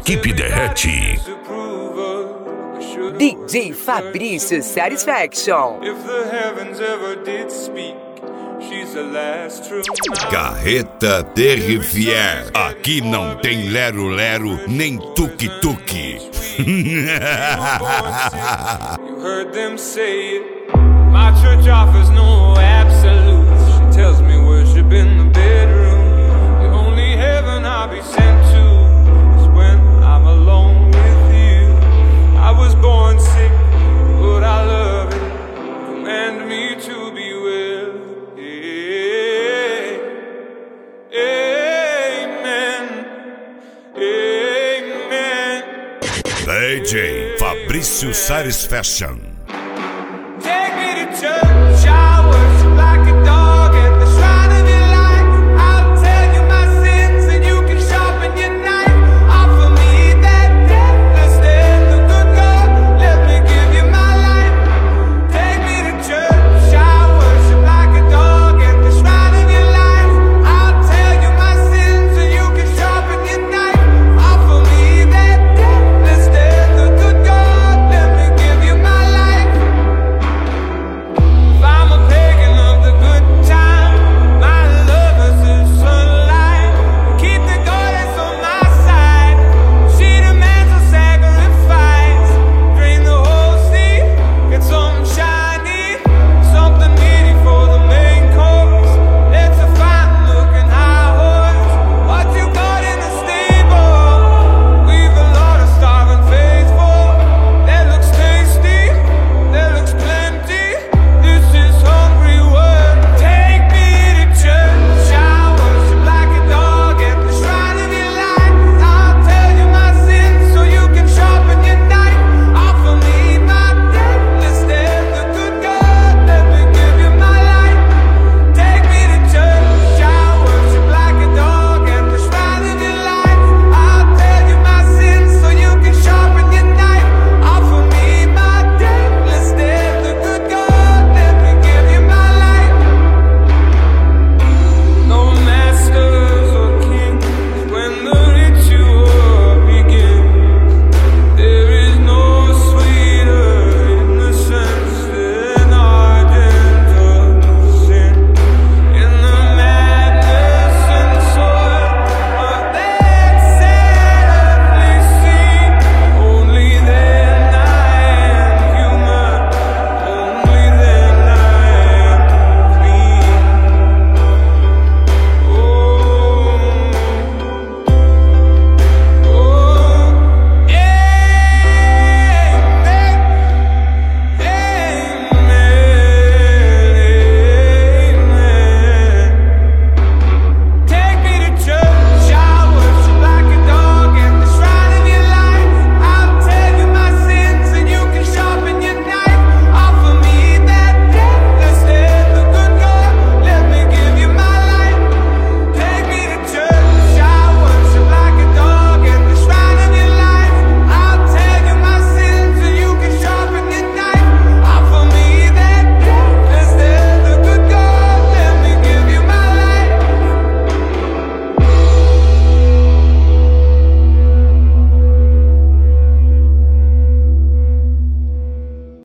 Equipe Derrete. DJ Fabrício Satisfaction. Carreta de Rivière. Aqui não tem lero-lero nem tuque-tuque. You heard them say it. My church offers no absolutes. She tells me worship in the bedroom. The only heaven I'll be sent to is when I'm alone with you. I was born sick, but I love it. Command me to be well. Amen. Amen. DJ Fabrício Satisfaction.